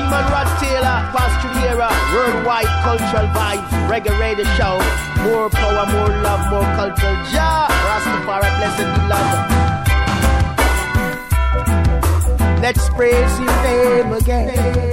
I'm on Rod Taylor, Pastor Era, worldwide cultural vibes, reggae radio show. More power, more love, more culture. Jah, Rastafari, blessed be love. Let's praise His name again.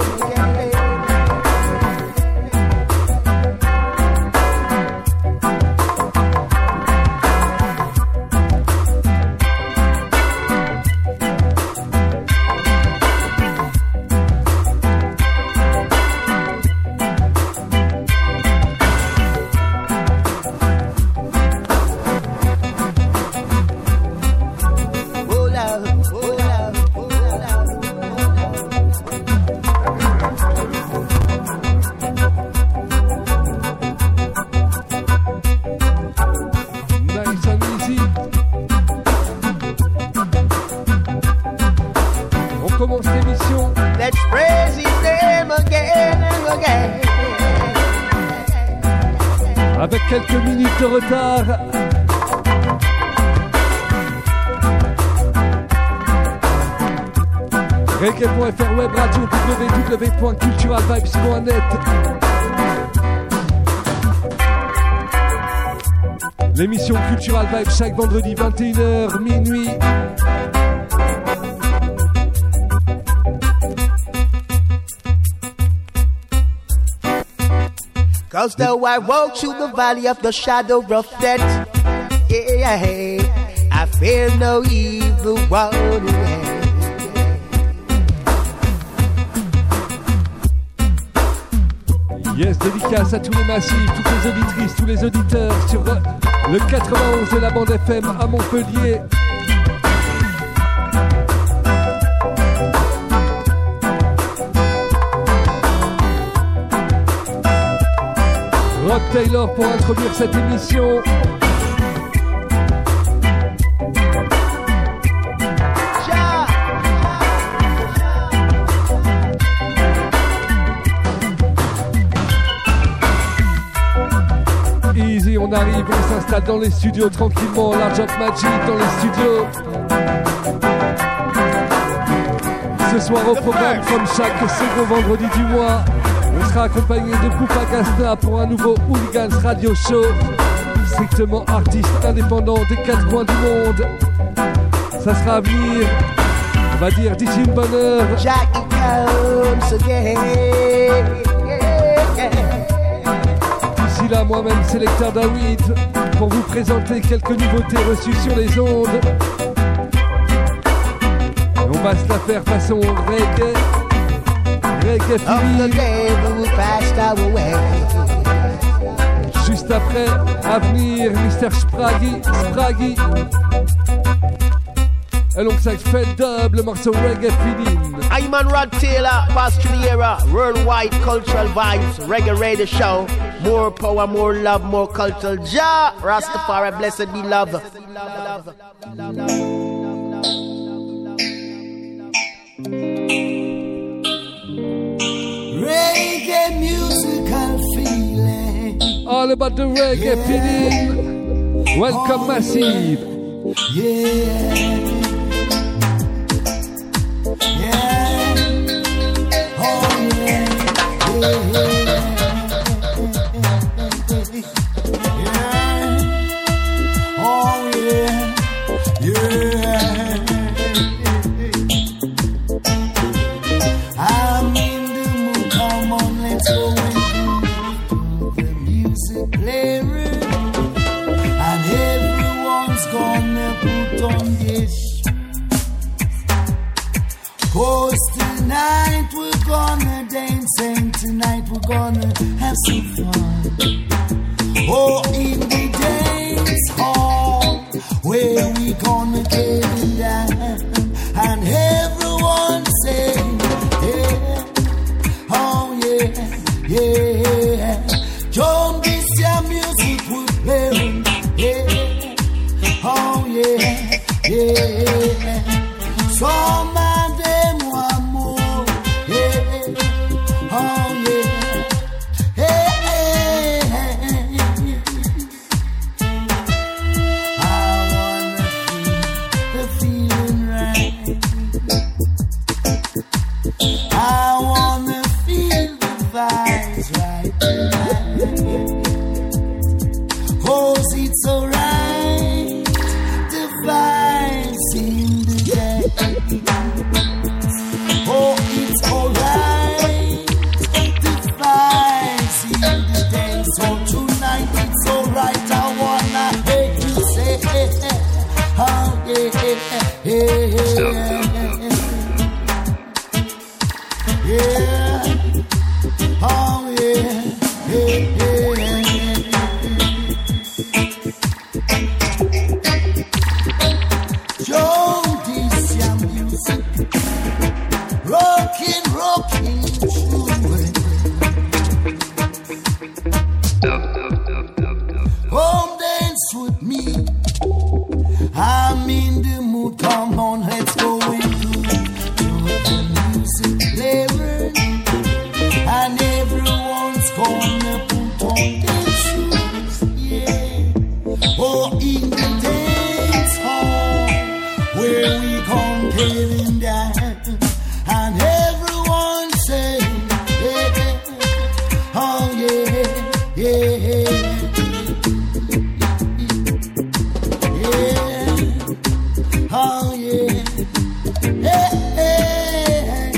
Avec quelques minutes de retard. Reggae.fr Web Radio, www.culturalvibes.net. L'émission Cultural Vibes chaque vendredi 21h minuit. Cause though I walk through the valley of the shadow of death, yeah, I fear no evil one. Yes, dédicace à tous les massifs, toutes les auditrices, tous les auditeurs sur le 91 de la bande FM à Montpellier. Rod Taylor pour introduire cette émission. Easy, on arrive, on s'installe dans les studios tranquillement. Large of Magic dans les studios. Ce soir au programme, comme chaque second vendredi du mois, on sera accompagné de Poupa Gasta pour un nouveau Hooligans Radio Show. Strictement artiste indépendant des quatre coins du monde. Ça sera à venir, on va dire d'ici une bonne heure. Jackie comes again. D'ici là, moi-même, sélecteur David, pour vous présenter quelques nouveautés reçues sur les ondes. On va se la faire façon reggae. Reggae fini. Juste après, à venir, Mr. Spraggy. Alongside Fed Dub, le morceau Reggae Feeling. I'm on Rod Taylor, Pastor Era, worldwide cultural vibes, reggae radio show. More power, more love, more culture. Jah, Rastafari, blessed be love. Reggae musical feeling. All about the reggae feeling. Welcome, Massive. Yeah. Yeah. Oh yeah. Yeah. Yeah. Oh yeah. Yeah. I'm in the mood. Come on, let's go into the music player, and everyone's gonna put on this. 'Cause tonight we're gonna dance and tonight we're gonna have some fun. Oh, in the dance hall where we gonna get it down, and everyone say, yeah, oh yeah, yeah. John, this your music we're playing, yeah, oh yeah, yeah. Some yeah. Oh yeah, yeah, yeah. Joe, this your music, rockin', true. Home dance with me. I'm in the mood. Come on, let's go into the music level, and everyone's gonna put on their shoes, yeah. Oh, in the dance hall where we come getting down, and everyone say, yeah, oh yeah, yeah. Oh yeah, hey, hey,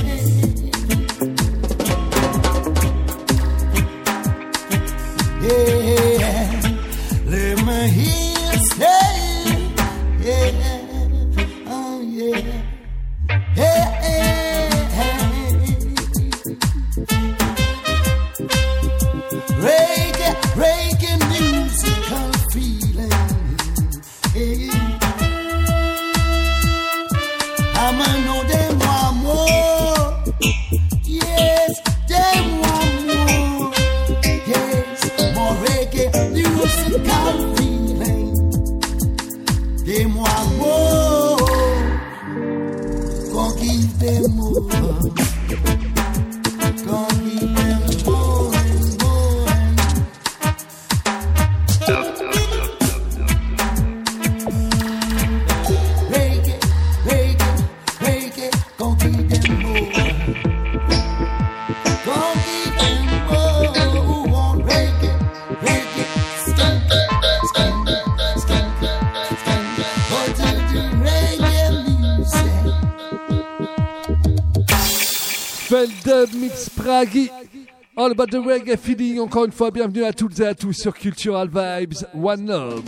hey. Yeah, let me hear you say, yeah, oh yeah, hey, hey. Reggae musical feeling, hey. I'ma know them want more. Yes, them want more. Yes, more reggae musical feeling. Them want more. Go give them more. Go give them more and more. Reggae, go give them more. Go give them more. Who want reggae? Skank. Go to the reggae music. Feldub Mix Pragi. All about the reggae feeling. Encore une fois, bienvenue à toutes et à tous sur Cultural Vibes. One Love.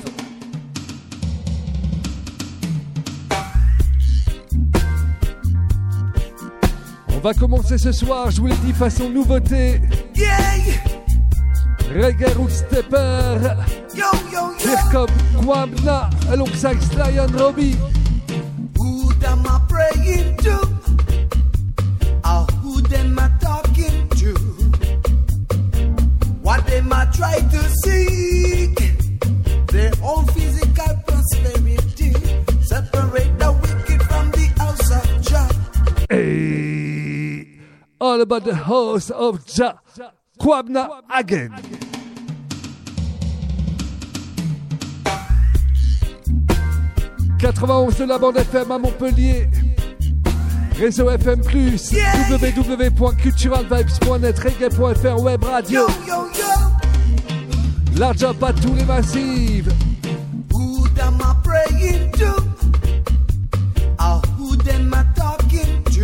On va commencer ce soir, je vous l'ai dit, façon nouveauté. Yeah. Reggae Root Stepper. Jacob Kwabna alongside Sly and Robbie. Who them I praying to? Or who them I talking to? What them I try to seek? Their own physical prosperity. Separate the wicked from the house of Jah. Hey. All about the house of Jah. Kwabna again. « 91 de la bande FM à Montpellier. Réseau FM+, www.culturalvibes.net, reggae.fr, web radio. Large up à tous les massifs. Who them I praying to? Or who them I talking to?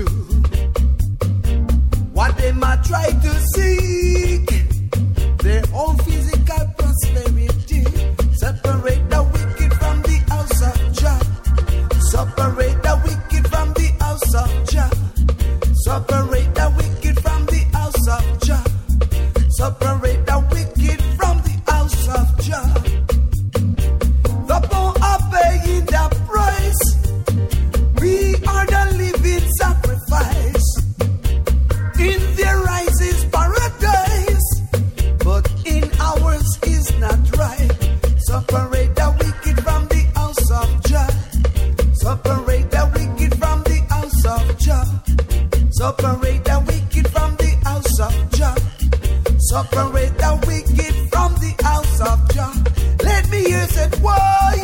What them I try to seek? Their own physical prosperity. Separate the wicked from the house of Jah. Separate the wicked from the house of Jah. Separate the wicked from the house of Jah. Separate the wicked from the house of Jah. The poor are paying the price. We are the living sacrifice. In their eyes is paradise, but in ours is not right. Separate the wicked from the house of Jah. Separate the wicked from the house of Jah. Separate the wicked from the house of Jah. Separate the wicked from the house of Jah. Let me hear it why.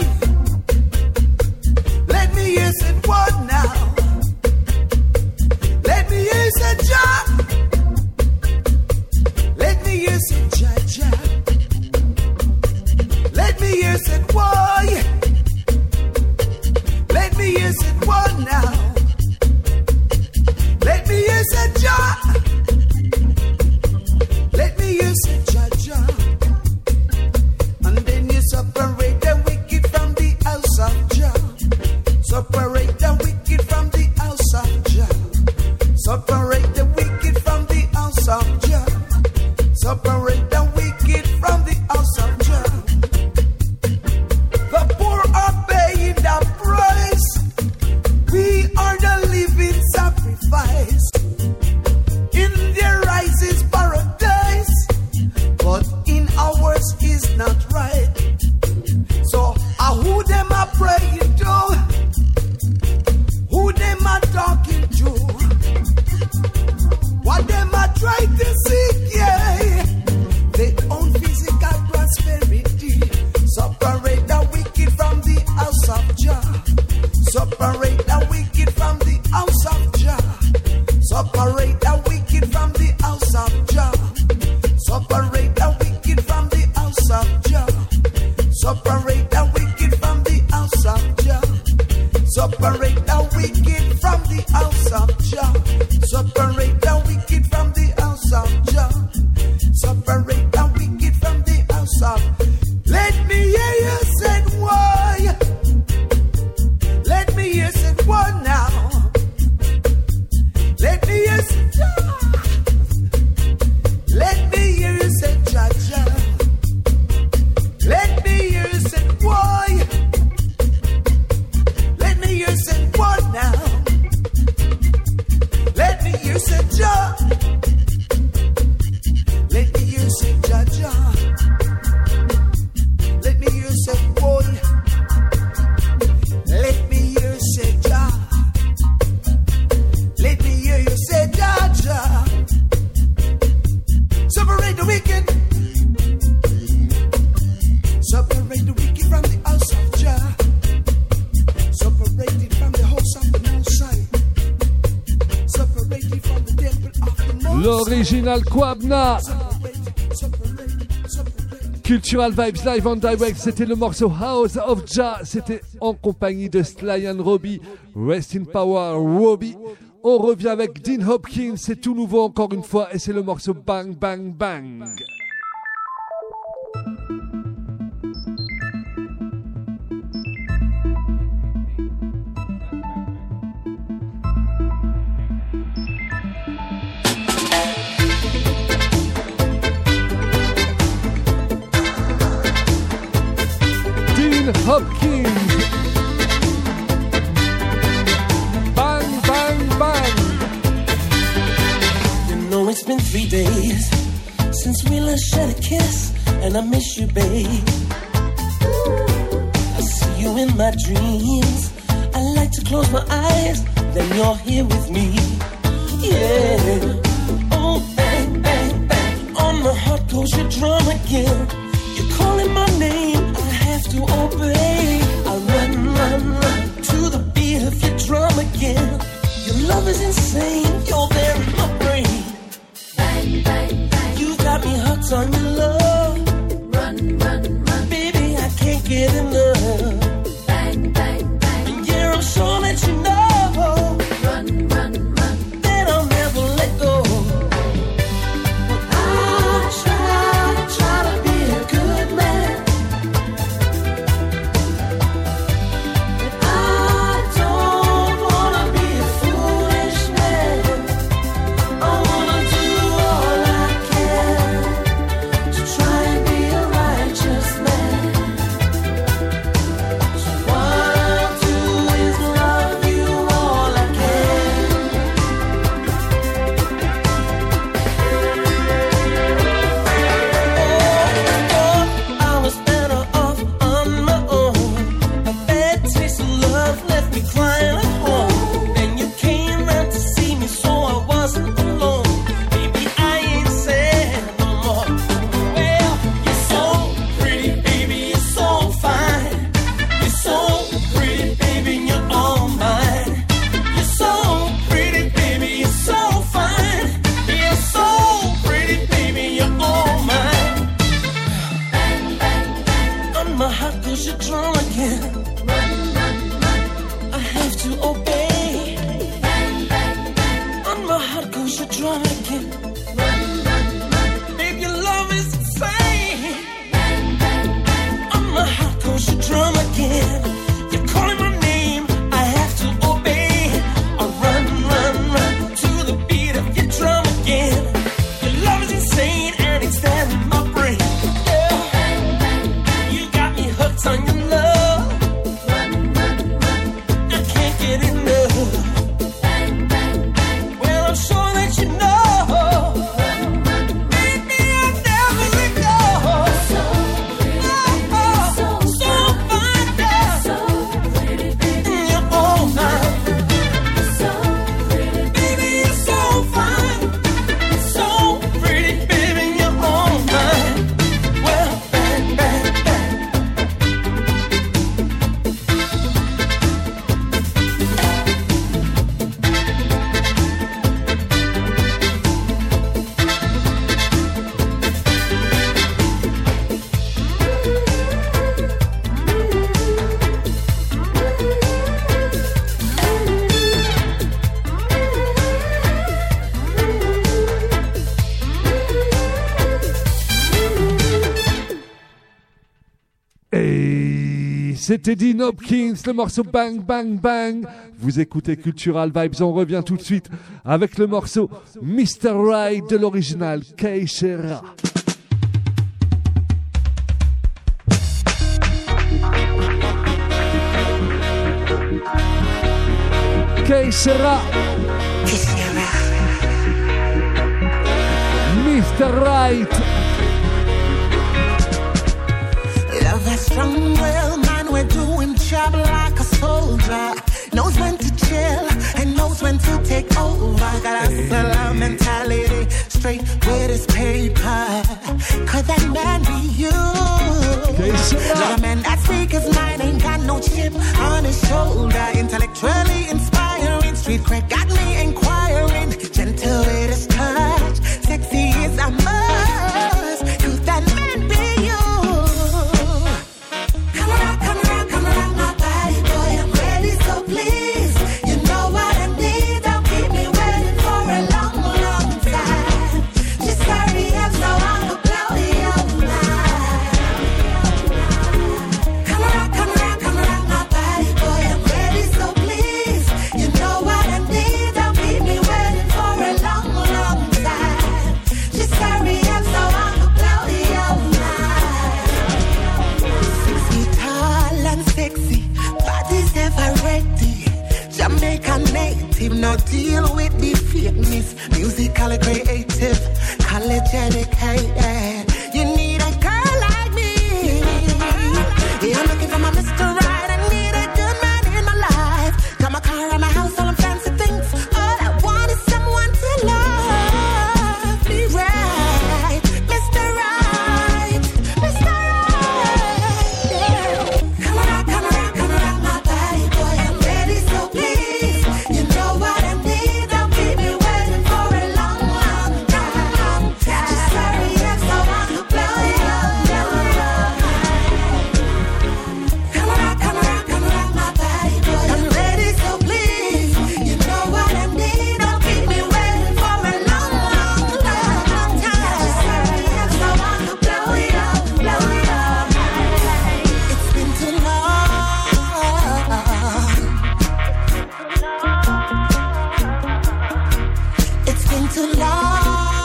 Let me hear it what now. Let me hear it Jah. Let me hear it Jah Jah. Let me hear it why. Let me hear it what now. Let me hear it Jah. Let me hear the wicked from the house of Jah. Separate the wicked from the house of Jah. Separate the wicked from the house of Jah. Separate the wicked from the house of Jah. Separate the wicked from the house of Jah. Separate the wicked from the house of. Let me hear you say why. Let me hear say what now. Let me hear say Jah. Let me hear you say Jah Jah. Let me hear you say why. Let me hear you say what now. Let me hear you say Jah. Let me hear you say Jah Jah. Let me hear you say boy. Let me hear you say Jah. Let me hear you say Jah Jah. Separate the wicked. Separate the wicked from the house of Jah. Separate it from the house of the Most High. Separate it from the temple of the Most High. L'original Kwabna. Cultural Vibes Live on Direct, c'était le morceau House of Jah, c'était en compagnie de Sly and Robbie, Rest in Power Robbie. On revient avec Dean Hopkins, c'est tout nouveau encore une fois et c'est le morceau Bang Bang Bang. Hopkins. Bang, bang, bang. You know it's been 3 days since we last shared a kiss, and I miss you, babe. I see you in my dreams. I like to close my eyes, then you're here with me. Yeah. Oh, bang, bang, bang. On my heart goes your drum again. You're calling my name. To obey, I run, run, run to the beat of your drum again. Your love is insane, you're there in my brain. Bang, bang, bang. You got me hooked on your love. Run, run, run. Baby, I can't get enough. Bang, bang, bang. And yeah, I'm sure that you know. Run, run, run. That I'll never let go. But I try to be a good man. Well, I'm sure that you know. c'était Dean Hopkins, le morceau Bang Bang Bang. Vous écoutez Cultural Vibes, on revient tout de suite avec le morceau Mr. Right de l'original Keishera. Keishera, Mr. Right. Love that strong will, man, we're doing job like a soldier. Knows when to chill and knows when to take over. Got a hustler mentality, straight with his paper. Could that man be you? Love a man that speaks his mind, ain't got no chip on his shoulder. Intellectually inspiring, street cred got me inquiring. Gentle with his touch, sexy is a must. Could that man be you? Come around, my body, boy, I'm ready, so please. You know what I need, don't keep me waiting for a long, long time. Just hurry up so I can blow your mind. Come around, my body, boy, I'm ready, so please. You know what I need, don't keep me waiting for a long, long time. Just hurry up so I can blow your mind. 6 feet tall and sexy, body's ever ready. Jamaican native, no deal with the fakeness. Musically creative, college educated. You need a girl like me. Yeah, I'm looking for my Mr. Right. I need a good man in my life. Got my car and my house, all them fancy things. All I want is someone to love me right. Mr. Right, Mr. Right. Yeah. Come around, my body, boy, I'm ready, so please. You know what I need, don't keep me waiting for a long, long time. Just hurry up so I can blow your mind. Come around, my body, boy, I'm ready, so please. You know what I need, don't keep me waiting for a long, long, long time. Just hurry up so I can blow your mind. It's been too long. It's been too long.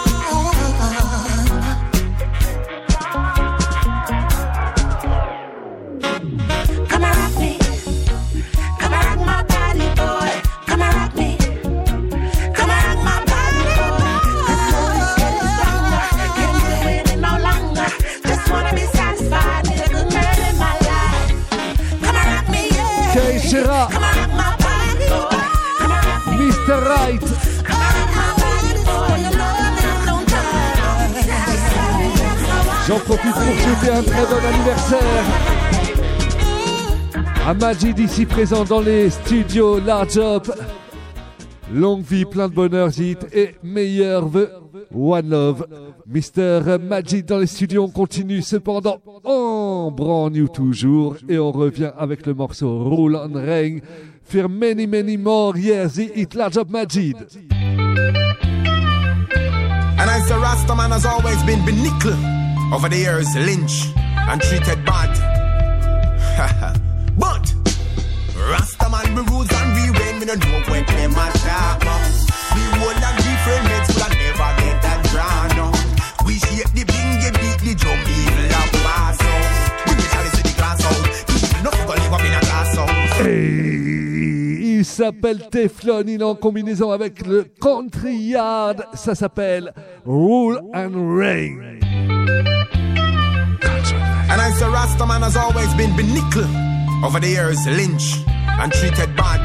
Come and rock me. Come and rock my body, boy. Come and rock me. Come and rock my body, boy. I know this shit is stronger. Can't do it no longer. Just wanna be satisfied. Need a good man in my life. Come and rock me, yeah. Keishera, Come and rock my body, boy. Come and rock me. Mr. Right. Come and rock my body, boy. You know I'm in no time. J'en profite pour souhaiter un très bon anniversaire à Majid ici présent dans les studios Large Up. Longue vie, plein de bonheur, hit et meilleurs vœux. One Love. Mr. Majid dans les studios, on continue cependant en brand new toujours et on revient avec le morceau Roll on Rain. For many, many more years, the hit Large Up Majid. And I say Rastaman has always been benickle. Over the years, lynched and treated bad. But Rastaman be rules and we reign. Me no know when them a sharp. We hold and different mates, but I never get that drown. We shape the bingy, beat the drum, evil a pass out. Bring the chalice to the glass out. No go live up in a glass house. Hey, il s'appelle Teflon, il est en combinaison avec le Country Yard. Ça s'appelle Rule and Rain. And I say Rastaman has always been benickle. Over the years, lynched and treated bad.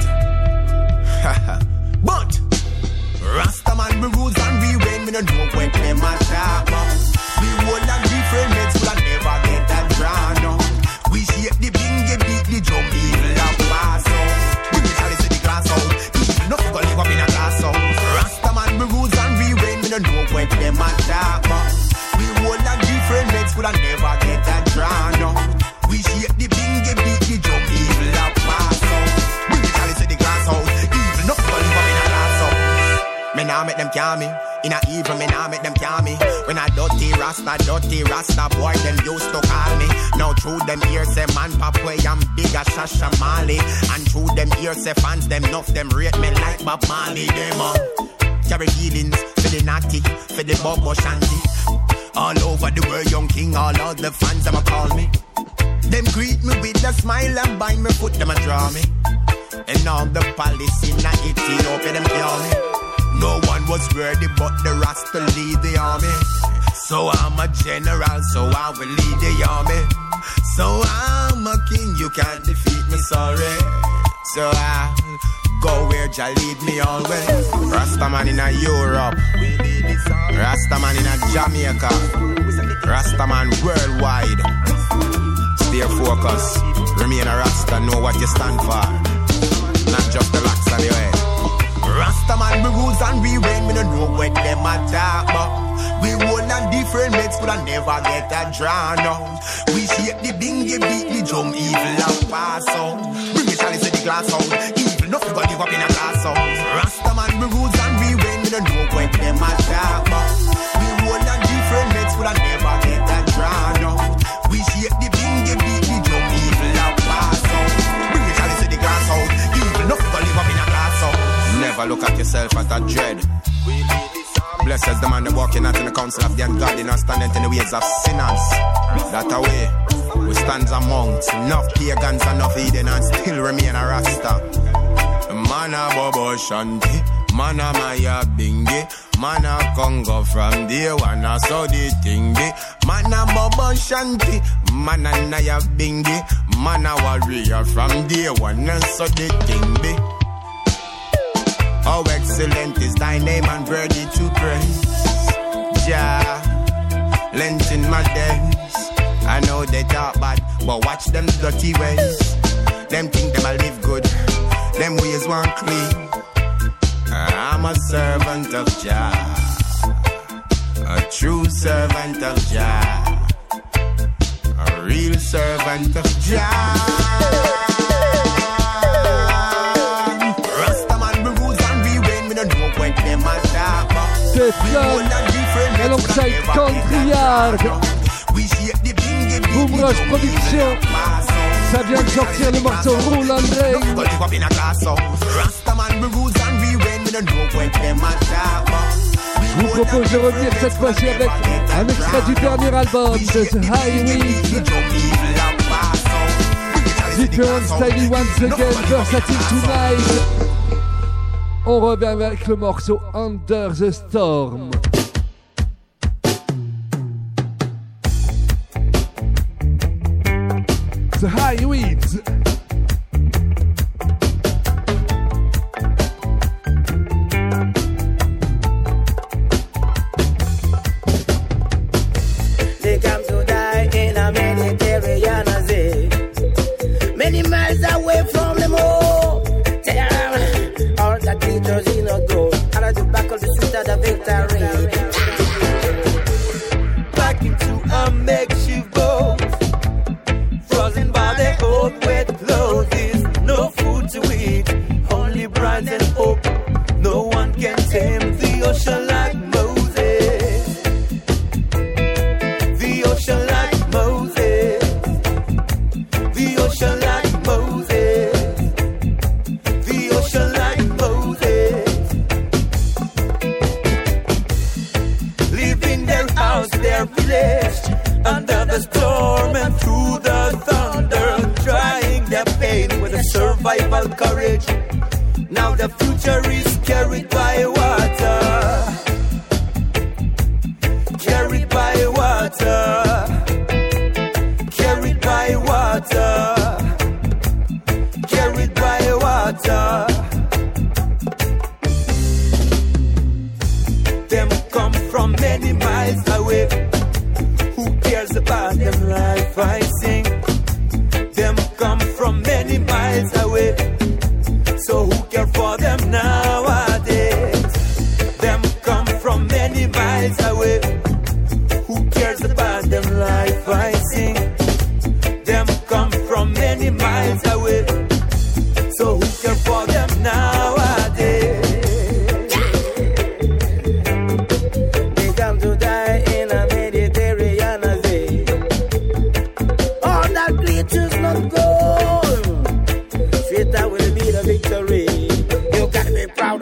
But Rastaman be rules and we reign. Me no know when them a sharp. We hold and different mates, but I never get that drown. We shape the bingy, beat the drum, evil a pass out. Bring the chalice to the glass out. No go live up in a glass house. Rastaman be rules and we reign. Me no know when them a sharp. We hold and different mates, but I never get that drown. We shape the bingy, beat the drum, evil a pass out. Bring the chalice to the glass house. Evil no go live up in a glass house. Me nah nah make them calm me. In a evil, me nah make them calm me. When I dirty Rasta boy, them used to call me. Now through them ears, say man pop way, I'm big as Shasha Mali. And through them ears, say fans, them enough, them rate me like Bob Marley. Them carry feelings for the naughty, for the bobo shanty. All over the world, young king, all of the fans, them a call me. Them greet me with a smile and bind me foot, them a draw me. And all the police in Ethiopia, them call me. No one was worthy but the Rasta lead the army. So I'm a general, so I will lead the army. So I'm a king, you can't defeat me, sorry. So I'll go where Jah lead me always. Rasta man in a Europe, Rasta man in a Jamaica, Rasta man worldwide. Stay focused, remain a Rasta, know what you stand for. Not just the locks on your head. Rasta man, we rules and we reign. We don't know what them attack, but we hold on different mates, but I never get a drown out. We shake the bingy, beat the drum, evil and pass out. Bring the chalice to the glass out. Evil, nothing gonna give up in a glass out. Rasta man, we rules and we reign. We don't know what them attack, but we hold on different mates, but I never get a drown out. We shake the bingy, beat the drum, evil and pass out. Bring the chalice to the glass out. Evil, nothing gonna live up in a glass out. Never look at yourself as a dread. Blessed is the man that walking out in the council of the ungodly, not standing in the ways of sinners. That away, we stand amongst enough pagans, enough heathen, and still remain a Rasta. Man a Bobo Shanti, man a Maya Bingi, man a Congo from day one, I saw the thing be. Man a Bobo Shanti, man a Naya Bingi, man a warrior from day one, I saw the thing be. How excellent is thy name and worthy to praise. Jah, length in my days. I know they talk bad, but watch them dirty ways. Them think them a live good, them ways weren't clean. I'm a servant of Jah, a true servant of Jah, a real servant of Jah. C'est Flamme alongside Countryard. Boomrush Production. Ça vient de sortir le morceau Roll and Rain. Je vous propose de revenir cette fois-ci avec un extrait du dernier album de The Highways. Different Styling Once Again, Versatile Tonight. On revient avec le morceau Under the Storm. The Highways. They come to die in a Mediterranean sea, many miles away from them all. All the teachers in a go, out of the back of the seat of the victory. Back into a makeshift boat, frozen by their own wet clothes. No food to eat, only bright and hope. No one can tame the ocean like Moses. The ocean like Moses. The ocean like Moses. The ocean like Moses. Leaving their house, their village, under the storm and through the thunder, trying their pain with a survival courage. Now the future is carried by water. Carried by water. Carried by water. Carried by water. Them come from many miles away. Who cares about them life I sing? Them come from many miles away. So who care for them nowadays? Them come from many miles away. Who cares about them life I sing? Them come from many miles away. So who care for them nowadays?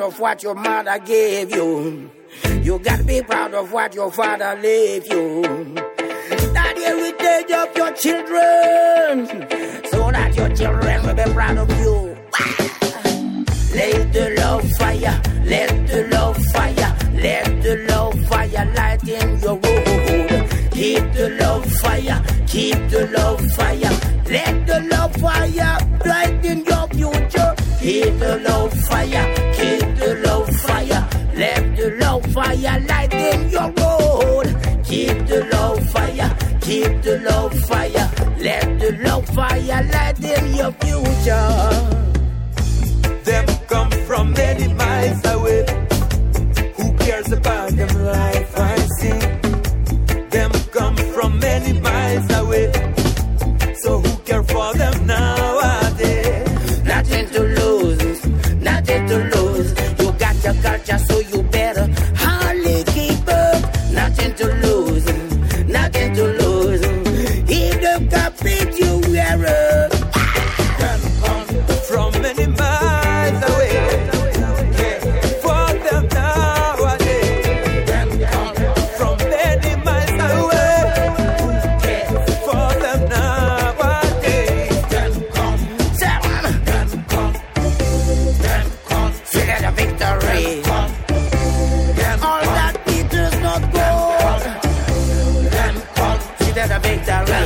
of what your mother gave you. You gotta be proud of what your father left you. That heritage of your children, so that your children will be proud of you. Let the love fire, let the love fire, let the love fire light in your road. Keep the love fire, keep the love fire. Let the love fire light in your future. Keep the love fire, keep the love fire. Let the love fire light in your road. Keep the love fire, keep the love fire. Let the love fire light in your future. Them come from many miles away. Who cares about them life I sing? Them come from many miles away. So who care for them nowadays? Nothing to lose, nothing to lose. You got your culture, so you better hardly keep up. Nothing to lose, nothing to lose. If the carpet you wear up. Them come from many miles away. For them nowadays. Them come from many miles away. For them nowadays. Them come, seven. Them come, figure the victory. All that Peter's not gold. Them come, figure the victory.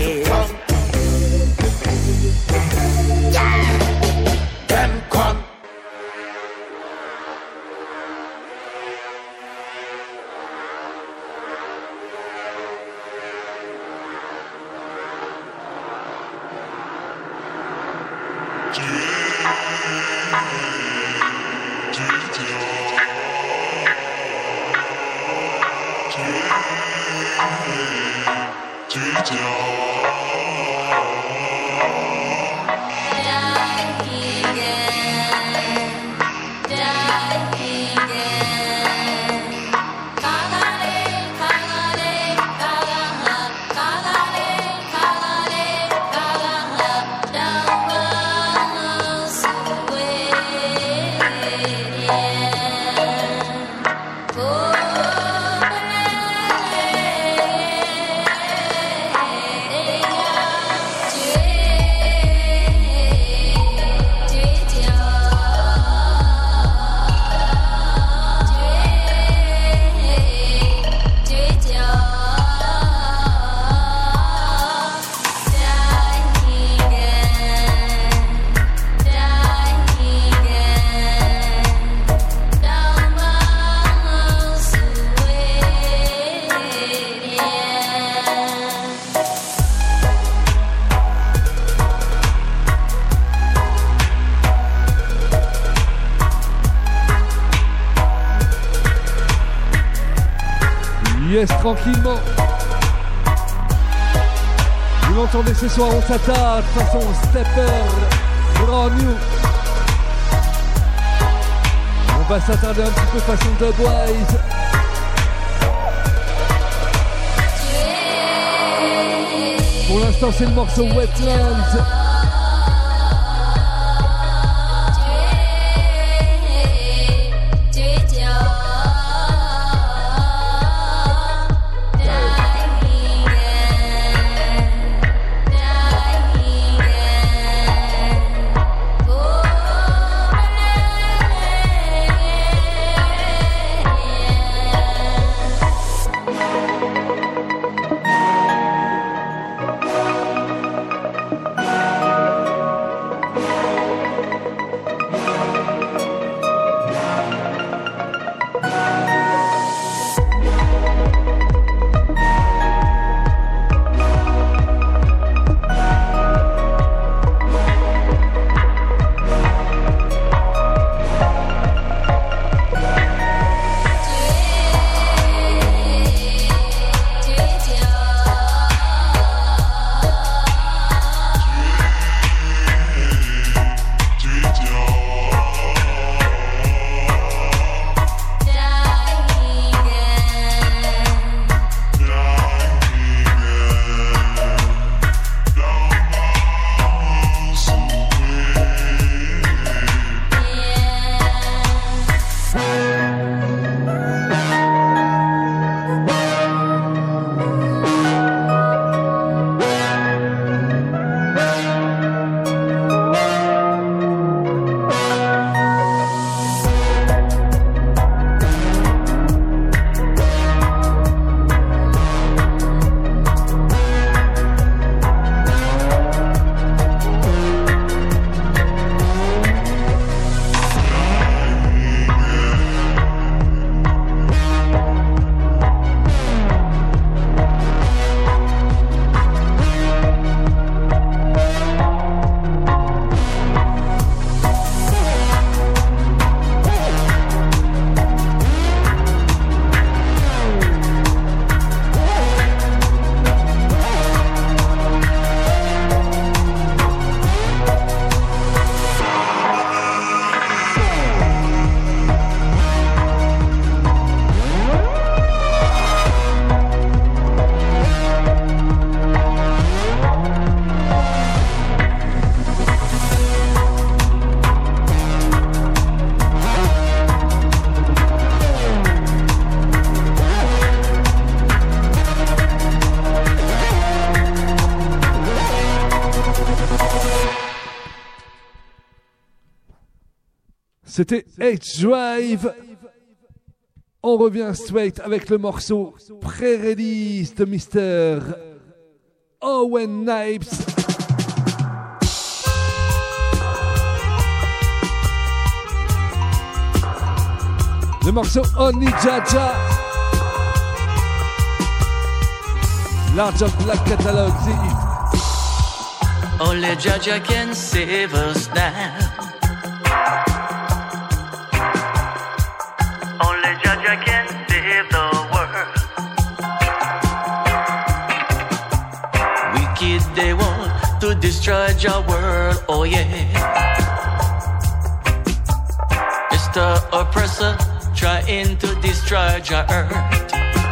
Yeah. Them come. Yes, tranquillement. Vous l'entendez ce soir, on s'attarde façon stepper, brand new. On va s'attarder un petit peu façon Dubwise. Pour l'instant, c'est le morceau Wetlands. C'était H-Drive. On revient straight avec le morceau pré-release de Mr. Owen Knives. Le morceau Only Jaja. Large Black Catalog. Only Jaja can save us now. Only Jaja can save the world. Wicked they want to destroy your world, oh yeah. Mr. Oppressor trying to destroy your earth.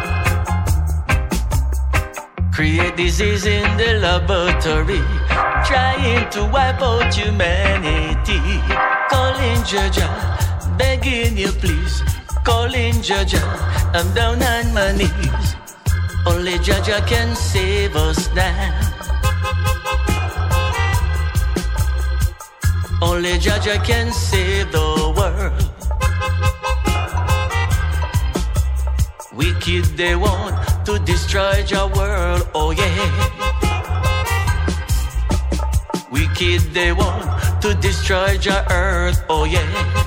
Create disease in the laboratory, trying to wipe out humanity. Calling Jaja, begging you please. Calling Jaja, I'm down on my knees. Only Jaja can save us now. Only Jaja can save the world. Wicked they want to destroy your world, oh yeah. Wicked they want to destroy your earth, oh yeah.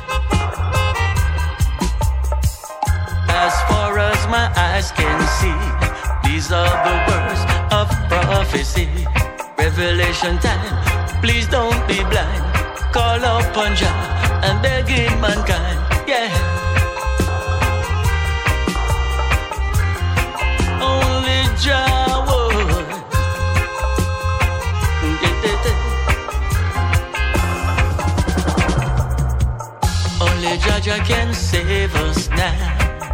As far as my eyes can see, these are the words of prophecy. Revelation time, please don't be blind. Call upon Jah and beg in mankind, yeah. Only Jah would. Only Jah can save us now.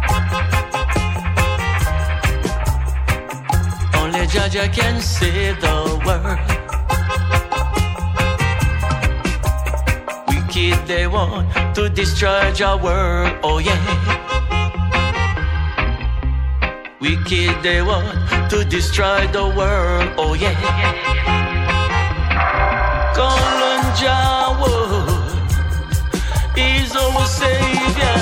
Only Jaja can save the world. Wicked they want to destroy your world, oh yeah. Wicked they want to destroy the world, oh yeah. Call on Jah, he's our savior.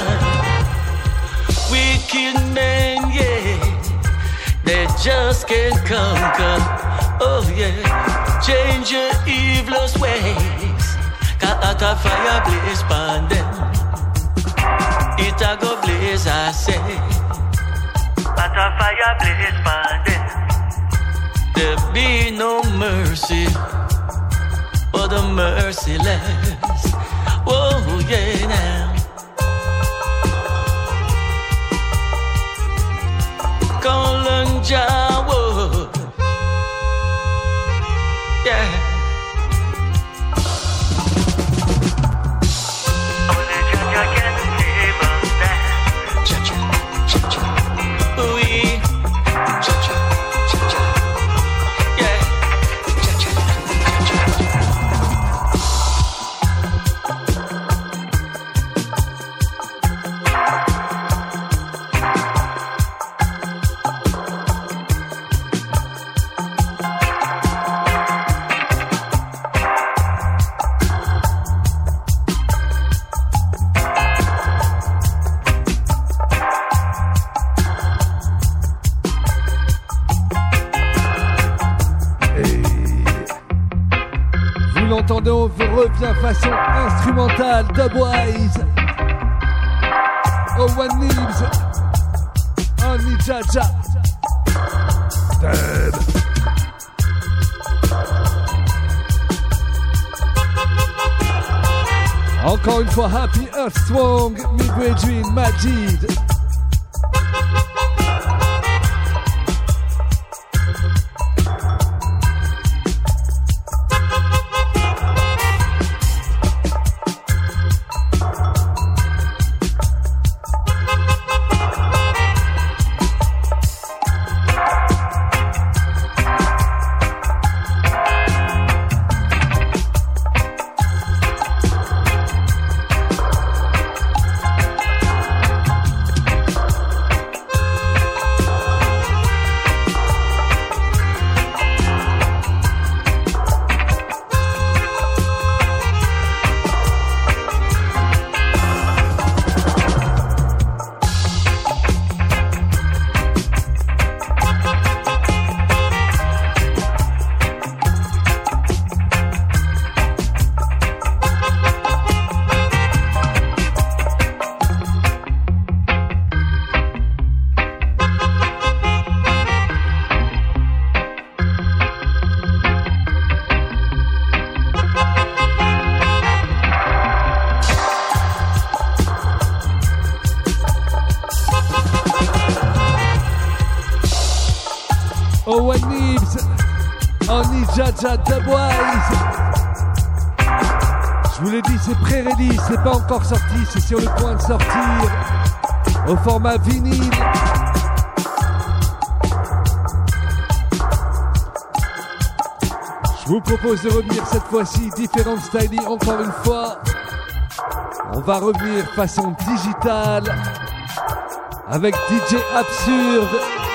Wicked men, yeah, they just can't conquer, oh yeah. Change your evilest ways, cause a fire blaze upon them. It a go blaze, I say. But a fire blaze upon them. There be no mercy for the merciless, oh yeah now. Call on Jah, yeah. Only Jah can save us now. Jah, oui. Jah, yeah. Jah. On revient façon instrumentale, Dubwise, Owen Knives, Only Jaja, Dub. Encore une fois, Happy Earth Strong, Migradrin, Majid. Owen Nibs, Oni Jaja Dubwise. Je vous l'ai dit, c'est pré-release, c'est pas encore sorti, c'est sur le point de sortir au format vinyle. Je vous propose de revenir cette fois-ci, différentes styling encore une fois. On va revenir façon digitale avec DJ Absurde.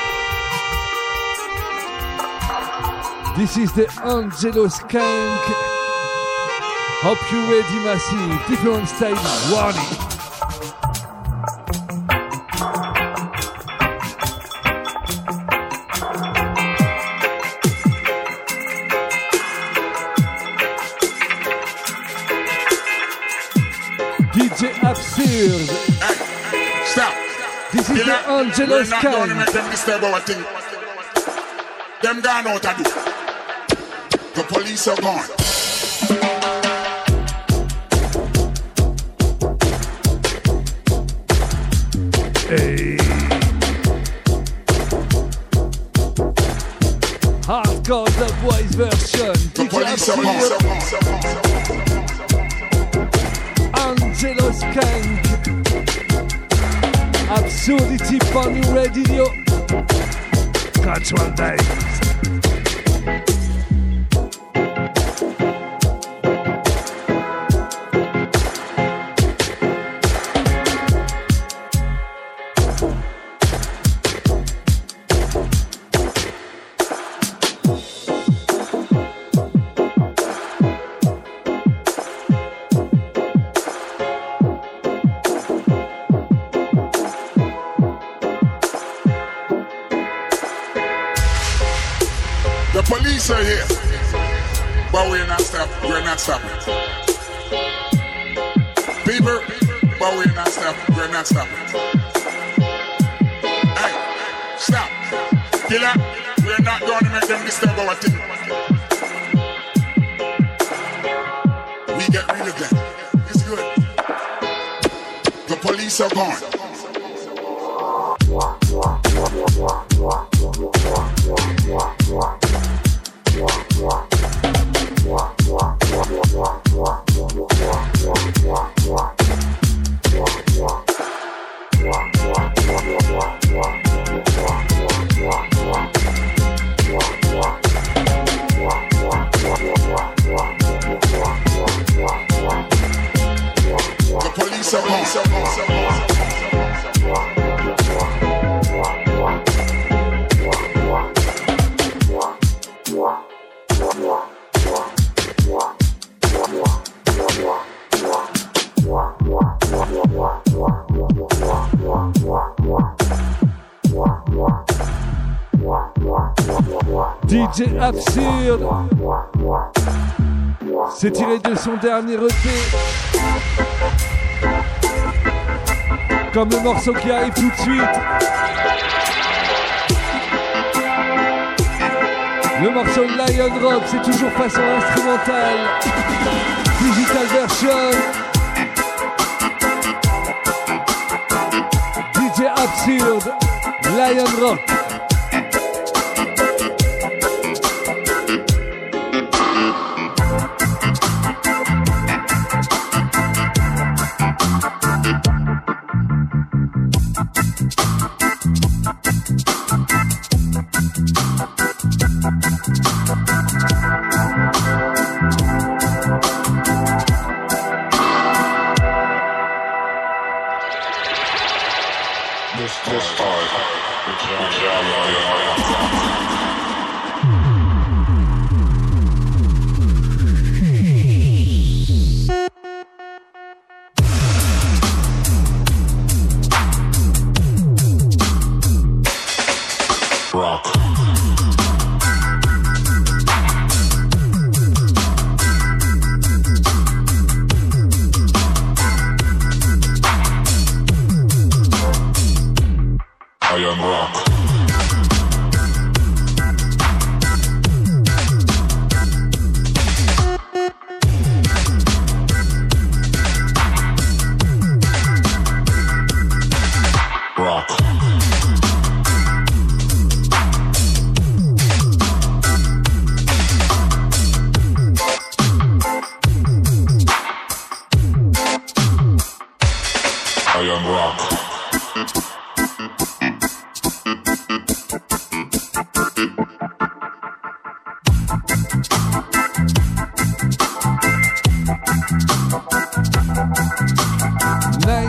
This is the Angelo Skank. Hope you ready, massive. Different styling. Warning. DJ Absurde. Hey, stop. This is the Angelo Skank. We're not going to make them disturb our thing. Them gone out of do. The police are gone. Hey. Hardcore the boys version. The police are gone. Angelo Skank. Absurdity Funny Radio. Cultural Vibes. Police are here, but we're not stopping. We're not stopping. People, but we're not stopping. We're not stopping. Hey, stop, killer. We're not going to make them disturb our thing. We get rid of them. It's good. The police are gone. The police are gone. DJ Absurde. C'est tiré de son dernier EP. Comme le morceau qui arrive tout de suite. Le morceau Lion Rock, c'est toujours façon instrumentale. Digital version. DJ Absurde, Lion Rock.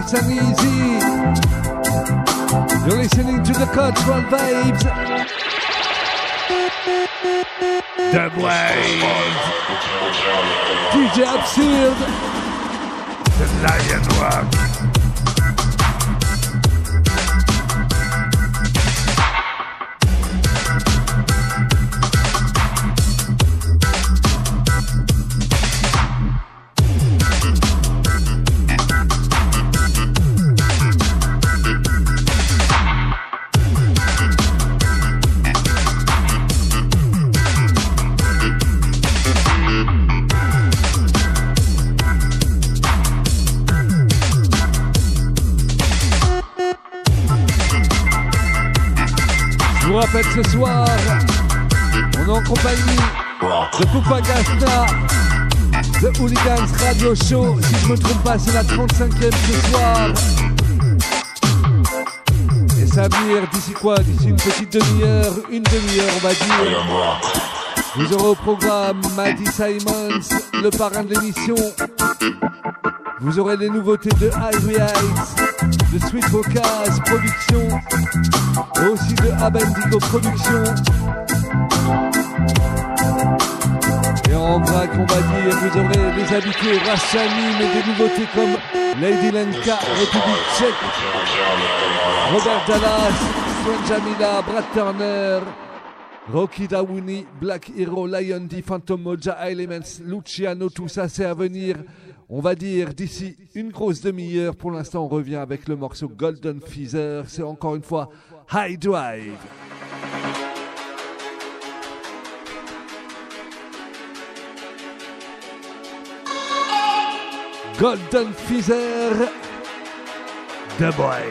nice and easy. You're listening to the cultural vibes. The Waves. DJ Absurd. The Lion Rock. Je vous rappelle ce soir, on est en compagnie de Pupagasta, de Hooligans Radio Show. Si je me trompe pas, c'est la 35e ce soir. Et ça va venir d'ici quoi? D'ici une petite demi-heure, on va dire. Vous aurez au programme Maddie Simons, le parrain de l'émission. Vous aurez les nouveautés de Ivory Heights, de Sweet Vocaz Production, et aussi de Abendigo Production. Et en vrac, on va dire, vous aurez les habitués Rachani, mais des nouveautés comme Lady Lenka, République Tchèque, Robert Dallas, Swan Jamila, Brad Turner, Rocky Dawuni, Black Hero, Lion D, Phantom Moja, Elements, Luciano, tout ça c'est à venir. On va dire d'ici une grosse demi-heure. Pour l'instant, on revient avec le morceau Golden Feather. C'est encore une fois High Drive. Golden Feather, The Boys.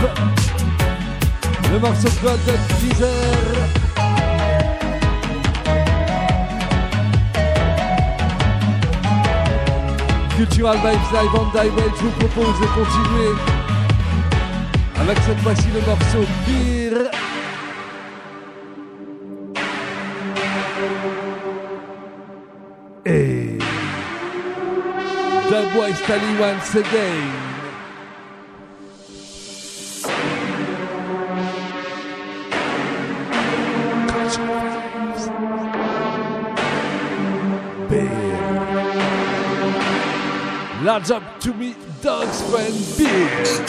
Le morceau Golden Teaser. Cultural Vibes Live on Direct, je vous propose de continuer avec cette fois-ci le morceau Beer. Et The Boy Stally once again. Large up to me, dog's friend Beer.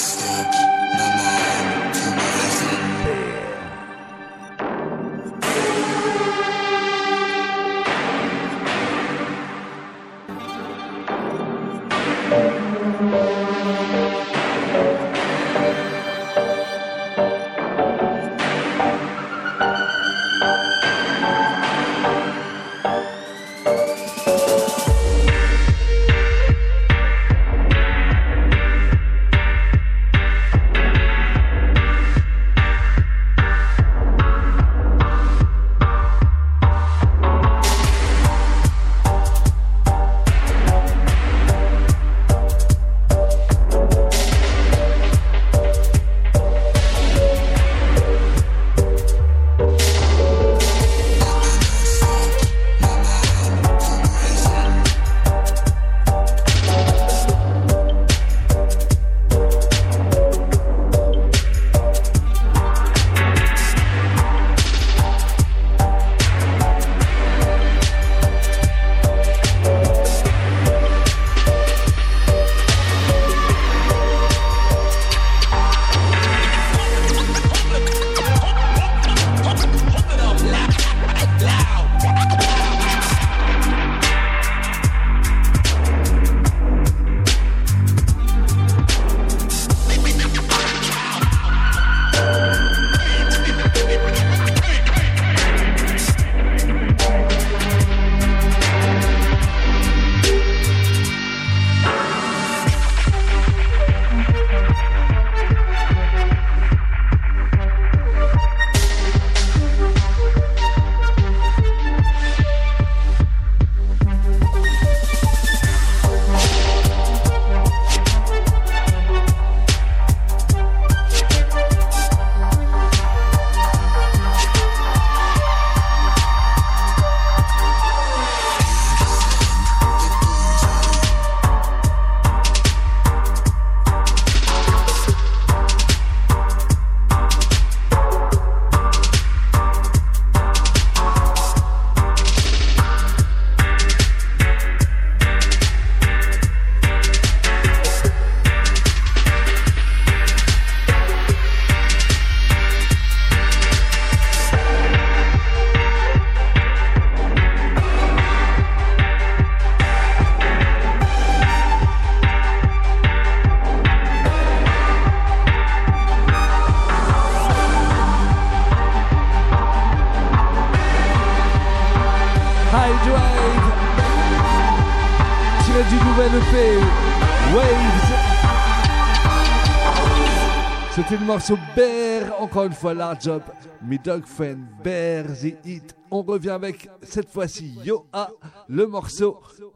C'était le morceau Bear, encore une fois Large Up, Me Dog Friend, Bear the Hit. On revient avec cette fois-ci Yo-A, le morceau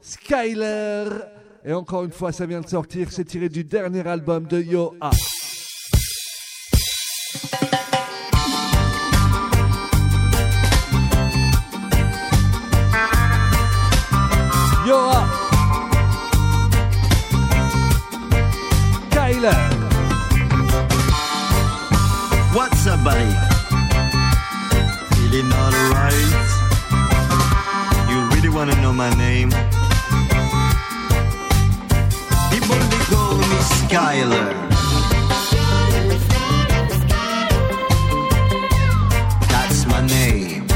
Skyler. Et encore une fois, ça vient de sortir, c'est tiré du dernier album de Yo-A. Yo-A, Skyler. What's up, buddy? Feeling alright? You really wanna know my name? People they call me Skyler. That's my name.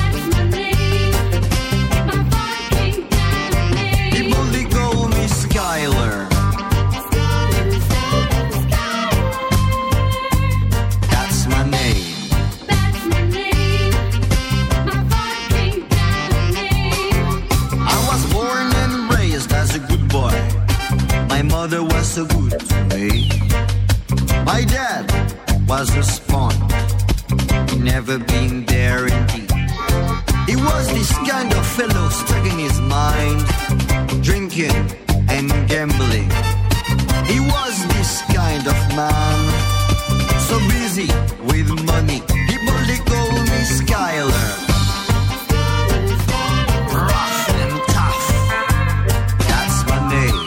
People they call me Skyler. My mother was so good to me. My dad was a spawn, never been there indeed. He was this kind of fellow stuck in his mind, drinking and gambling. He was this kind of man, so busy with money. People they call me Skyler. Rough and tough, that's my name.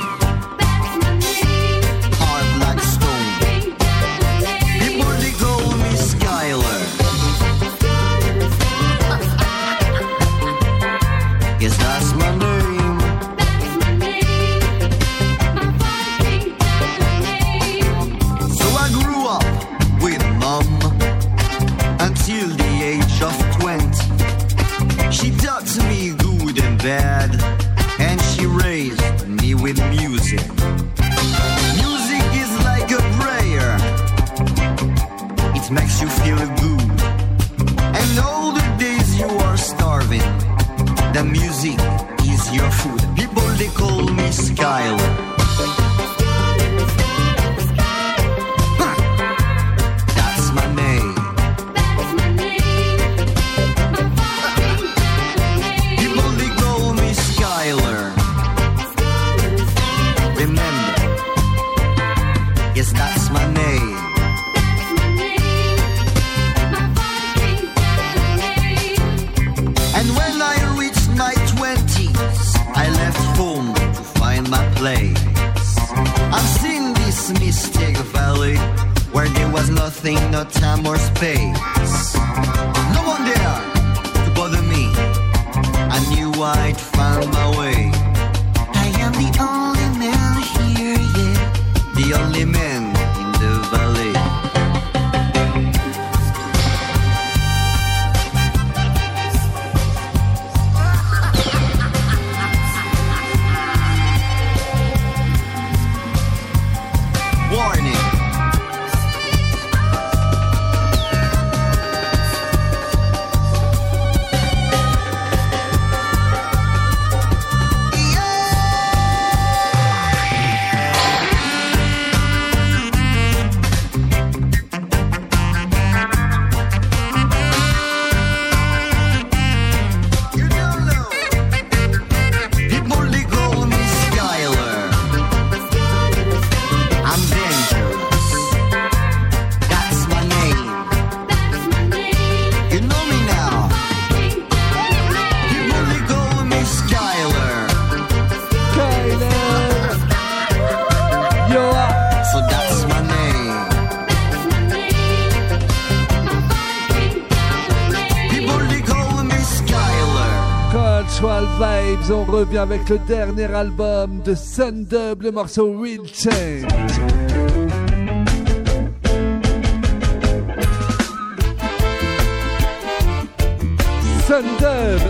Hard like stone. People they call me Skyler. Yes, that's my name. So I grew up with mom until the age of 20. She taught me good and bad, and she raised me with music. Music is like a prayer. It makes you feel good. And all the days you are starving, the music is your food. People they call me Skyler. That's my name. People they call me Skyler. Remember, yes, that's my name. And when I reached my 20s, I left home to find my place. I've seen this mystic valley where there was nothing, no time or space. No one there to bother me. I knew I'd find my way. I am the only man here, yeah. The only man in the valley. Warning. You don't know. People they call me Skyler. I'm dangerous. That's my name. You know me now. People they call me Skyler. Skyler. Yo, So that's my name. People they call me Skyler. Cultural Vibes, on revient avec le dernier album de Sundub, le morceau Real Change. Sundub.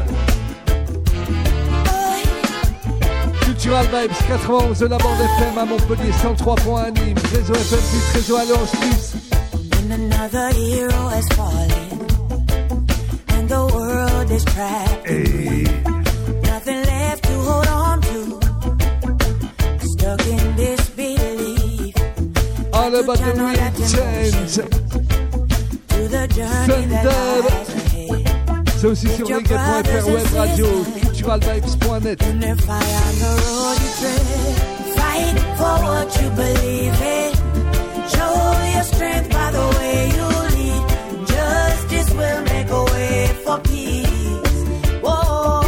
Cultural Vibes 91 de la bande FM à Montpellier, 103.1 à Nîmes, réseau FM+, réseau Alliance+. When another hero has fallen and the world is trapped, nothing left to hold on to, stuck in disbelief. All about the Real Change. To the journey that Sundub. lies ahead. C'est aussi sur reggae.fr, web radio, culturalvibes.net. In the fire on the road you tread, fight for what you believe in. Show your strength by the way you lead. Justice will make a way for peace. Whoa.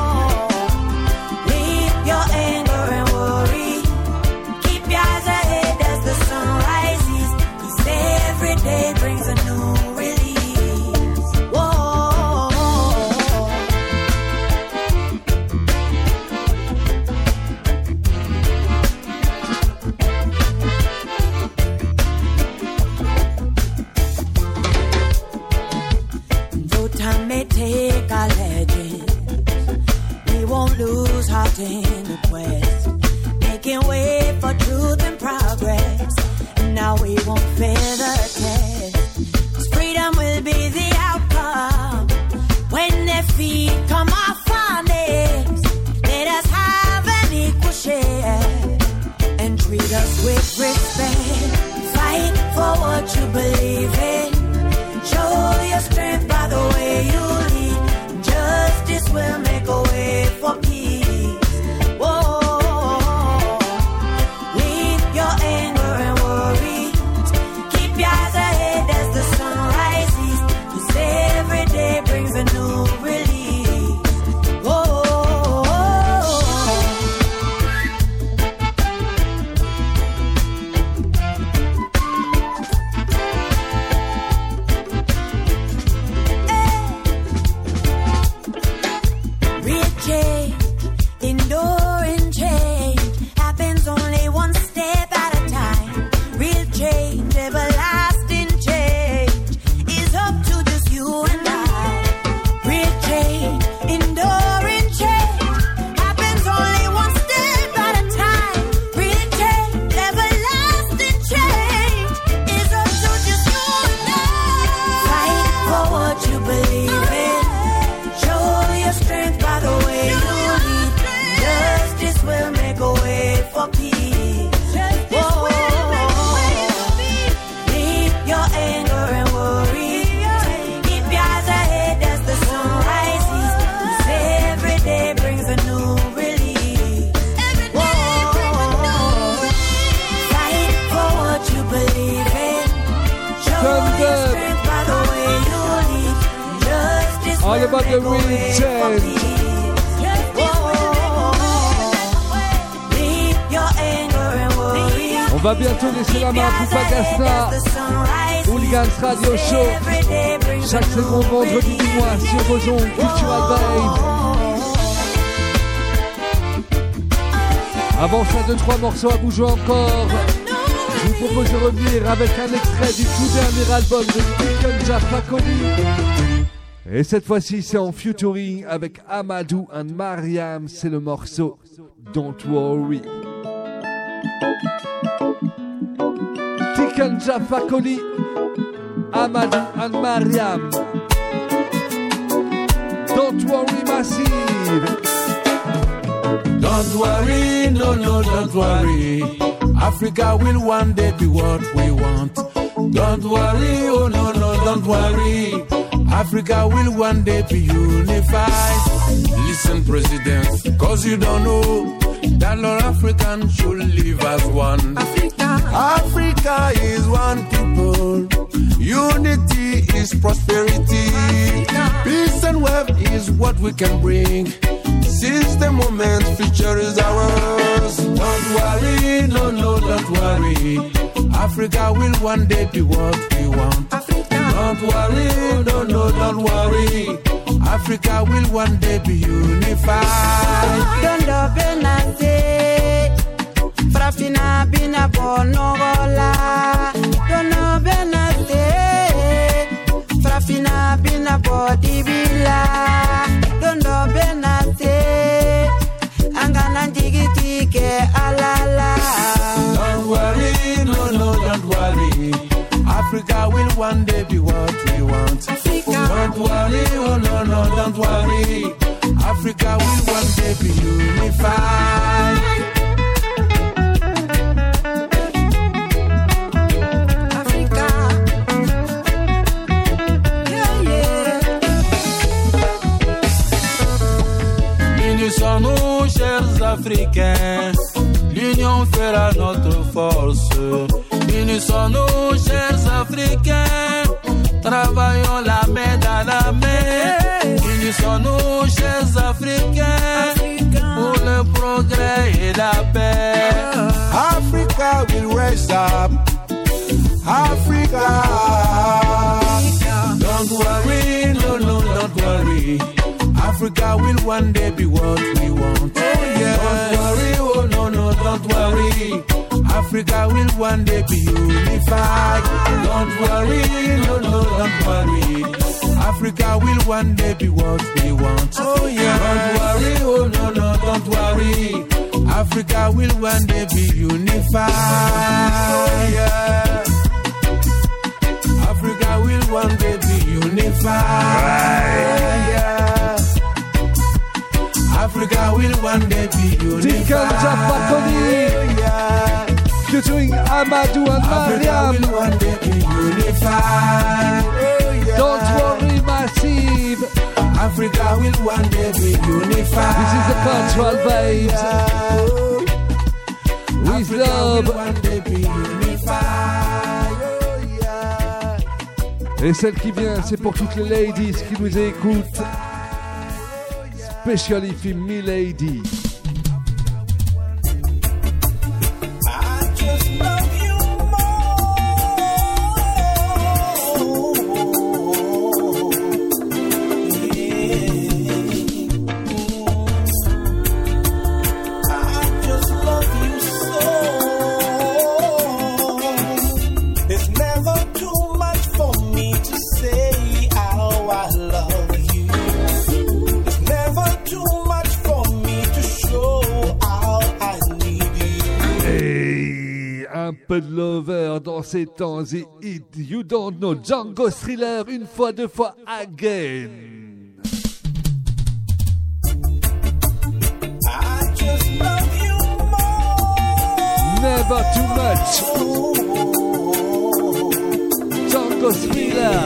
Leave your anger and worry. Keep your eyes ahead as the sun rises. 'Cause every day brings a new release. Whoa. Though time may take our legends, we won't lose heart in the quest. Making way for truth and progress. And now we won't fear the test. 'Cause freedom will be the outcome. When their feet come off our necks, let us have an equal share and treat us with respect. Fight for peace. Leave your anger and worry. Keep your eyes ahead as the sun rises. 'Cause every day brings a new release. Fight for what you believe in. Show your strength by the way you lead. Justice All about the will make a way for region. peace. Leave your anger and worry. On va bientôt laisser la main à Poupa Gasta. Hooligans Radio Show. Chaque second vendredi du mois sur vos ondes Cultural Vibes. Avant ça, 2-3 morceaux à bouger encore. Je vous propose de revenir avec un extrait du tout dernier album de Tiken Fakoli. Et cette fois-ci, c'est en featuring avec Amadou and Mariam. C'est le morceau Don't Worry. Tiken Fakoli, Amadou and Mariam. Don't worry, Massive. Don't worry, no, don't worry. Africa will one day be what we want. Don't worry, oh no, don't worry. Africa will one day be unified. Listen, President, cause you don't know that all Africans should live as one. Africa is one people. Unity is prosperity. Peace and wealth is what we can bring. Since the moment future is ours. Don't worry, no, don't worry. Africa will one day be what we want. Don't worry, no, don't worry. Africa will one day be unified. Dondo benate, frafina bina bonogola. Dondo benate, frafina bina bodibila. Dondo benate, angana njigitike alala. Don't worry, no, don't worry. Africa will one day be what we want. Don't worry, oh no, don't worry. Africa will one day be unified. Africa, Unissons-nous, chers Africains. L'union fera notre force. Unissons-nous, chers Africains. Travaillons la main dans la main. Unissons-nous, chers Africains, pour le progrès et la paix. Africa will rise up. Africa. Don't worry, no, don't worry. Africa will one day be what we want. Oh, yeah. Don't worry, oh no, don't worry. Africa will one day be unified. Don't worry, no, don't worry. Africa will one day be what we want. Oh yeah. Don't worry, oh no, don't worry. Africa will one day be unified. Oh yeah. Africa will one day be unified. Right. Yeah. Africa will one day be unified. Tiken Fakoli, featuring Amadou and Mariam. Africa will one day be unified. Oh, yeah. Don't worry, Massive. Africa will one day be unified. This is the Cultural Vibes. With Africa love. will one day be unified. Oh, yeah. Et celle qui vient, c'est pour toutes les ladies qui nous écoutent. Especially for me lady. Un peu de lover dans ces temps et you don't know Django Thriller une fois, deux fois again. I just love you more. never too much. Django Thriller.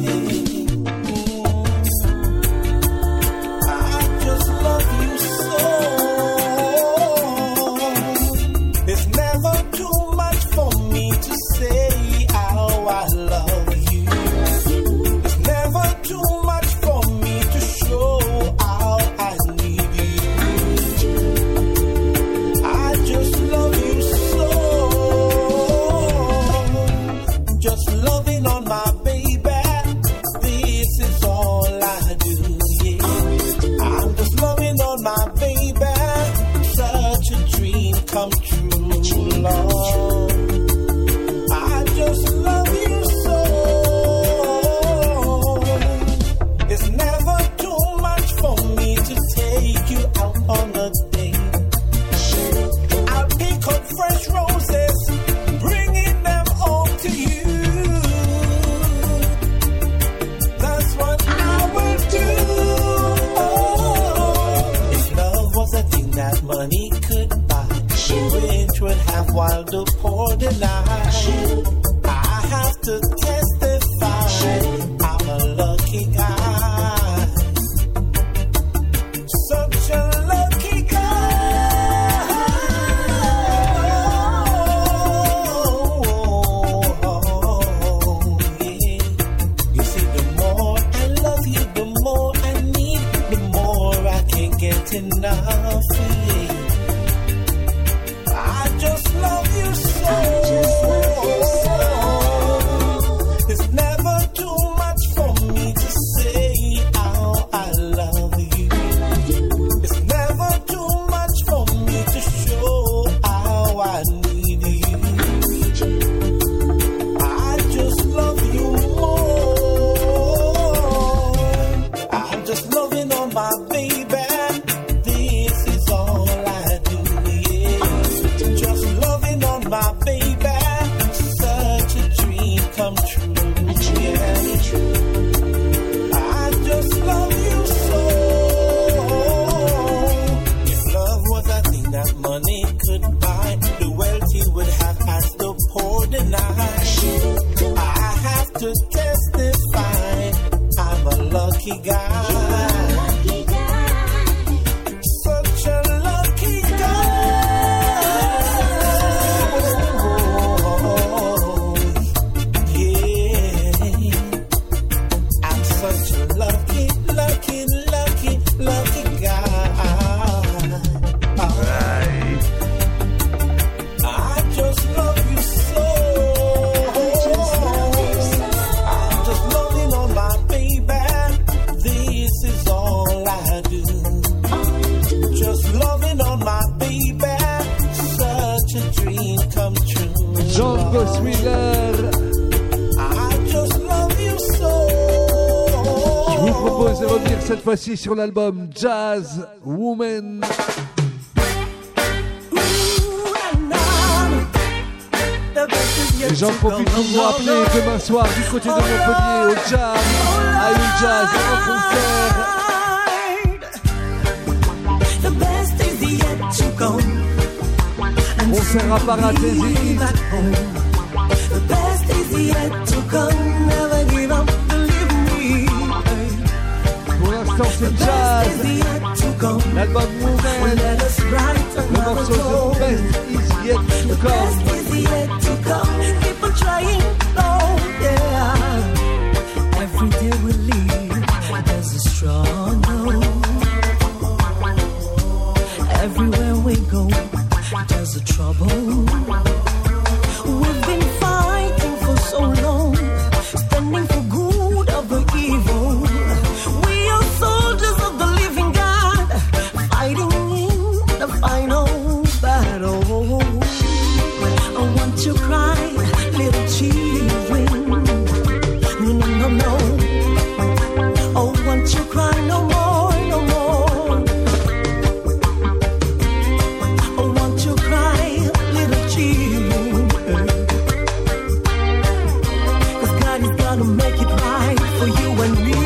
Voici sur l'album Jazz Woman. Et j'en profite pour vous rappeler demain soir du côté de Montpellier au Jazz, à une Jazz en concert. Concert à Paratesi. C'est Jazz, l'album Woman, le morceau The Best Is Yet to Come. Keep on trying, oh yeah. Every day we live, there's a struggle. Everywhere we go, there's a trouble. We've been fighting for so long, standing for good over evil. Soldiers of the living God, fighting in the final battle. I want to cry, little children. No, no, no. Oh, want you cry no more, no more. Oh, want you cry, little children. 'Cause God is gonna make it right for you and me.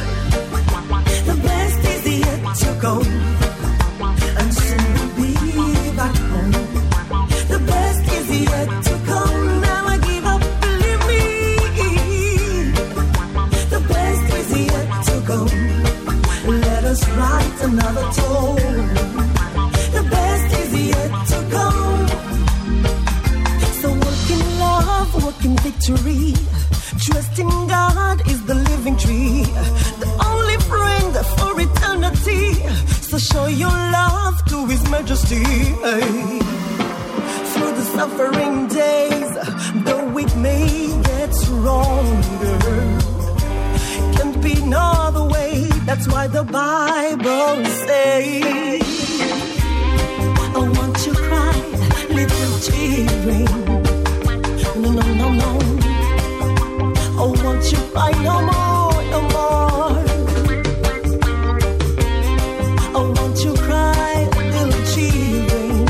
And soon will be majesty. Through the suffering days, the weak may get stronger. Can't be no other way, that's why the Bible says, I want you cry, little children. No, no, no, no. I want you cry no more, no more. I want you cry, little children.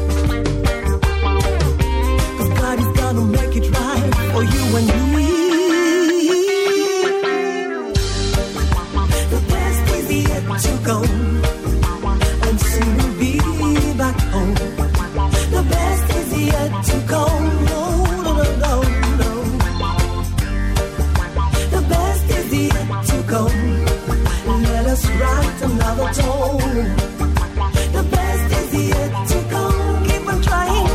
'Cause God is gonna make it right for you and me. The best is yet to come, and soon we'll be back home. The best is yet to come. No, no, no, no, no. The best is yet to come. Let us write another tone. The best is yet to come. Keep on trying.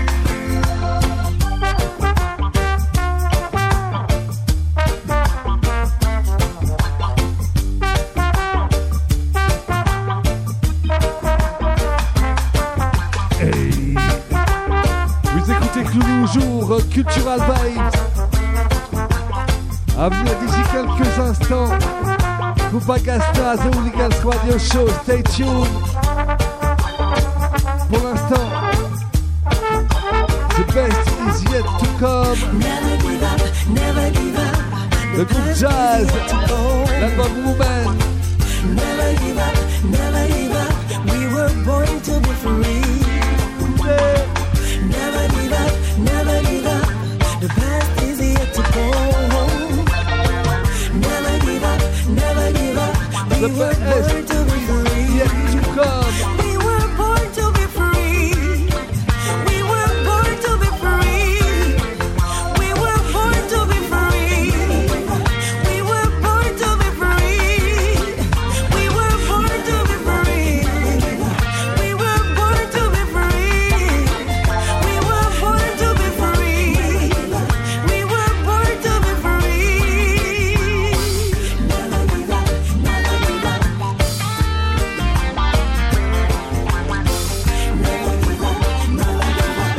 Hey. Vous écoutez toujours Cultural Vibes. À venir d'ici quelques instants, Pupagasta, The Hooligans Radio Show, stay tuned. Pour l'instant, the best is yet to come. Never give up, never give up. Le groupe Jazz, l'album Woman. Never give up, never give up. We were born to be free. Never give up, never give up. The past is yet to come. Never give up, never give up. We were born to be free. Yet to come. We were born to be free. We were born to be free. We were born to be free. We were born to be free. We were born to be free. We were born to be free. We were born to be free. We were born to be free. Never give up, never give up. Never give up, never give up.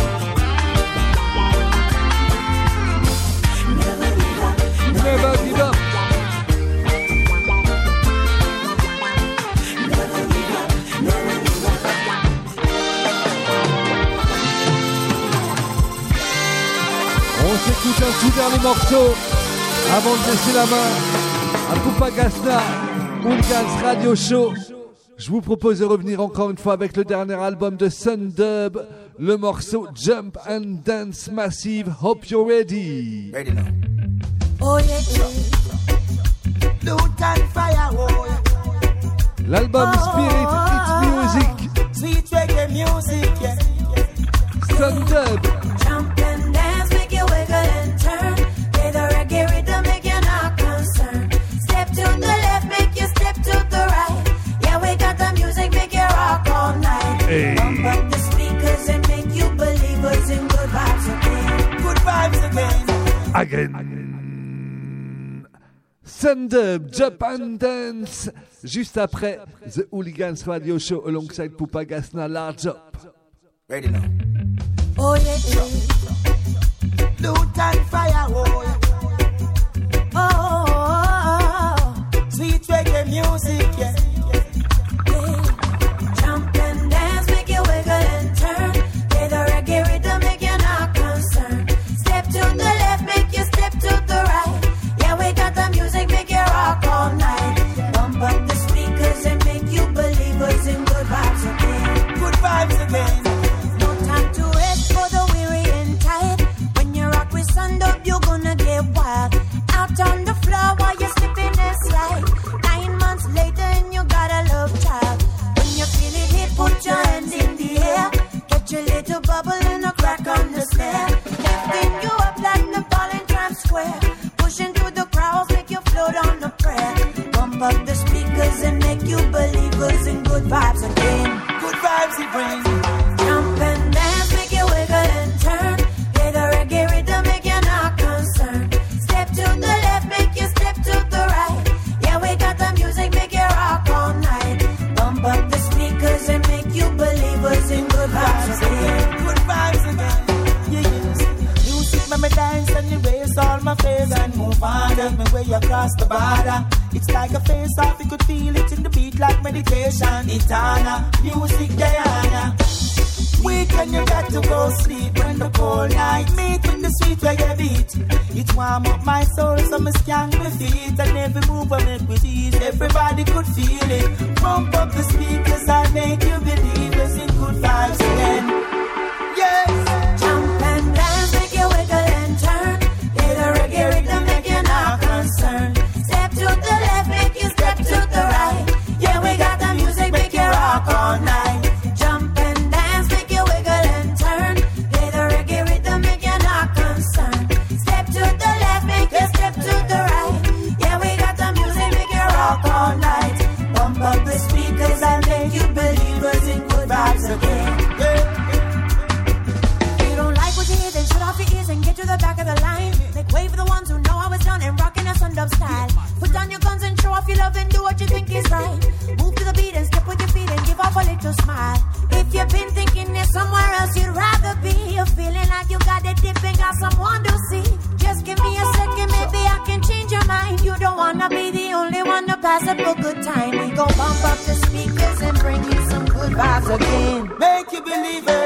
Never give up, Never give up. never give up, never give up. On s'écoute un tout dernier morceau avant de laisser la main à Pupagasta, Hooligans Radio Show. Je vous propose de revenir encore une fois avec le dernier album de Sundub, le morceau Jump and Dance Massive. Hope you're ready. Ready now. Oh yeah, Loot and fire, oh yeah. L'album Spirit It's Music, Sweet reggae music, yeah. Sundub. jump and dance, make you wiggle and turn. Play the reggae rhythm, make you not concerned. Step to the left, make you step to the right. Yeah, we got the music, make you rock all night. Hey. Pump up the speakers and make you believers in good vibes again. Good vibes again. Again. Sundub, Jump and Dance. Juste après, The Hooligans Radio Show alongside Pupagasta, Large Up. Ready now. Oh yeah, Loot and fire, oh yeah. oh, Sweet reggae music, yeah. jump and dance, make you wiggle and turn. Play the reggae rhythm, make you not concerned. Step to the left, make you step to the right. Yeah, we got the music, make you rock all night. Bump up the speakers and make you believers in good vibes again. Good vibes again. No time to rest for the weary and tired. When you rock with Sundub, you're gonna get wild. Out on the floor while you're slipping and slide. 9 months later and you got a love child. When you feel it hit, put your hands in the air. Catch a little bubble and a crack on the snare. Lifting you up like the ball in Times Square. Pushing through the crowds, make you float on the prayer. Bump up the speakers and make you believers in good vibes again. Good vibes he brings. Jump and dance, make you wiggle and turn. Play the reggae rhythm, make you not concerned. Step to the left, make you step to the right. Yeah, we got the music, make you rock all night. Bump up the speakers and make you Take me way across the border. It's like a face off, you could feel it in the beat like meditation. Etana, music Diana. Weekend you got to go sleep when the cold night meet with the sweet reggae beat. It warm up my soul so me scan my feet and every move I make with ease. Everybody could feel it. Pump up the speakers and make you believe us in good vibes again. Yes. Jump and dance, make you wiggle and turn. Let the reggae rhythm make you not concerned. Step to the left, make you step to the right. Yeah, we got the music, make you rock all night. Jump and dance, make you wiggle and turn. Let the reggae rhythm make you not concerned. Step to the left, make you step to the right. Yeah, we got the music, make you rock all night. Pump up the speakers and make you believe us in good vibes again. You don't like what you hear, then shut off your ears and get to the back of the line. Make way for the ones who know how it's done and rockin' a sun-up style. Put down your guns and show off your love and do what you think is right. Move to the beat and step with your feet and give off a little smile. If you've been thinking there's somewhere else you'd rather be, you're feeling like you got a dip and got someone to see, just give me a second, maybe I can change your mind. You don't wanna be the only one to pass up a good time. We gon' bump up the speakers and bring you some good vibes again. Make you believe it.